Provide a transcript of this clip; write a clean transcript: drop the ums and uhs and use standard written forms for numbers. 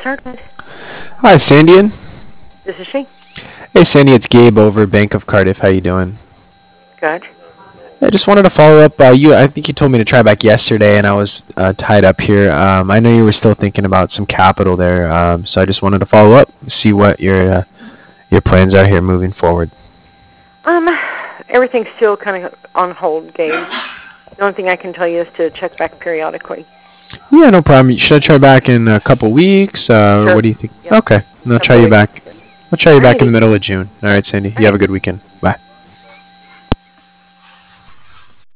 Cardwood. Hi, Sandian. This is she. Hey, Sandy, it's Gabe over Bank of Cardiff. How you doing? Good. I just wanted to follow up. I think you told me to try back yesterday, and I was tied up here. I know you were still thinking about some capital there, so I just wanted to follow up, see what your plans are here moving forward. Everything's still kind of on hold, Gabe. The only thing I can tell you is to check back periodically. Yeah, no problem. Should I try back in a couple weeks? Sure. Or what do you think? Yep. Okay, and I'll try you back. I'll try you back in the middle of June. All right, Sandy. You have a good weekend. Bye.